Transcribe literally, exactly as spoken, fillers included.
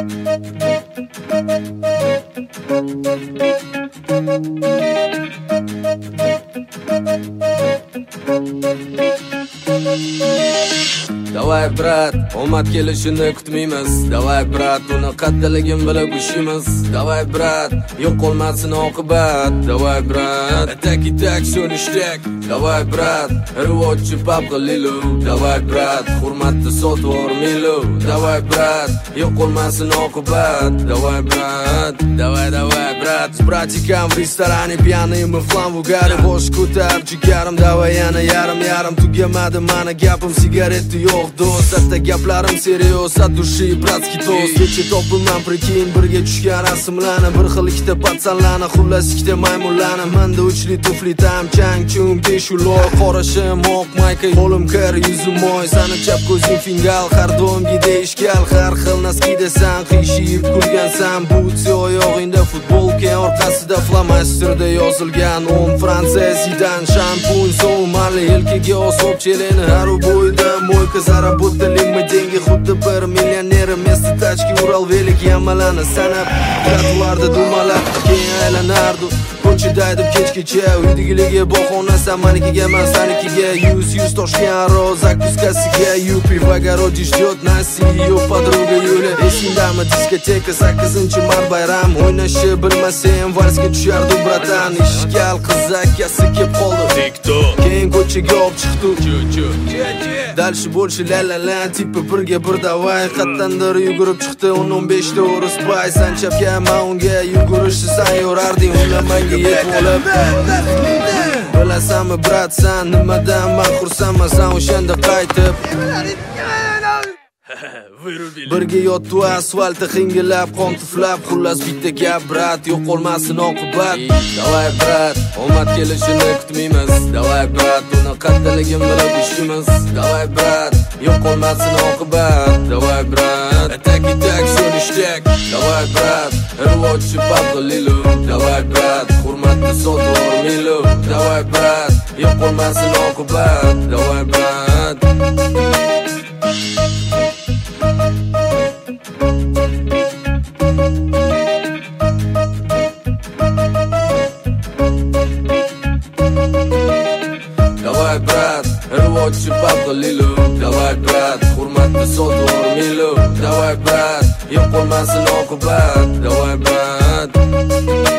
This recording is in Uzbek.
Davay brat, omad kelishini kutmaymiz. Davay brat, uni qattiligim bilib ushimiz. Davay brat, yo'q qolmasin oqibat. Davay brat, ataki tak so'nishdak. Davay brat, rivojchi papqililu. Davay brat, hurmatni sotvormilu. Davay brat, yo'q qolmasin oqibat. Davay brat, davay davay brat. С братиком в ресторане пьяные мы в хлам в угаре. Bosh ko'tarib jigarim, davay yana yarim yarim tugamadi mana gapim, sigareti yo'q do'st. Hatta gaplarim serios, от души bratskiy to'st. Kecha topilman prekin, birga tushgan rasmlarni, bir xil ikkita patsanlarni, xullas ikkita maymunlarni. Menda uchli tufli tam chang chung teshuloy, qorashim oq mayka, qo'lim kir yuzim moy. Sani chap ko'zing fingal, har doimgi deyishgal, har xil naski desan, qiyshib kulgansan. Butsi oyog'ingda futbolka, orqasida flomasterda yozilgan o'n Fransiya Zidane. Shampun so'marli yelkaga osib cheleni, har bo'yda mo'yka заработали мы деньги, xuddi bir millioner. Messi tachki Ural velik yamalani sanab, trotuarda dumalab keyin aylanardi. Ko'chada aytib kechgacha, uydagilarga bahonasi, manikiga man sanikiga. Yuz yuz toshgan roz zakuskasiga, yupi в огороде ждет нас ее подруга Юля. Esingdami diskoteka, sakkizinchi mart bayram, o'ynashni bilmasam valsga tushardi bratan. Ishgal qiz akasi kelib qoldi, TikTok keyin ko'chaga olib chiqdi. Дальше больше ля-ля-ля, типа birga bir davay. Qattandir yugurib chiqdi o'n o'n besh ta o'ris pay. San chapga, men unga yugurishni san yo'rarding, ulamanga yetib olib. Bilasanmi brat, san nimadan men xursandman, san o'shanda qaytib birga yotdi asfaltda xingillab, qon tuflab. Xullas bitta gap brat, yo'q qolmasin oqibat. Davay brat, omad kelishini kutmaymiz. Davay brat, uni qattiligim bilib ushimiz. Davay brat, yo'q qolmasin oqibat. Davay brat, ataki tak so'nishdak. Davay brat, rivojchi papqililu. Davay brat, hurmatni sotvormilu. Davay brat, yo'q qolmasin oqibat. Davay brat. Davay brat, rivojchi papqililu. Davay brat, hurmatni sotvormilu. Davay brat, yo'q qolmasin oqibat. Davay brat.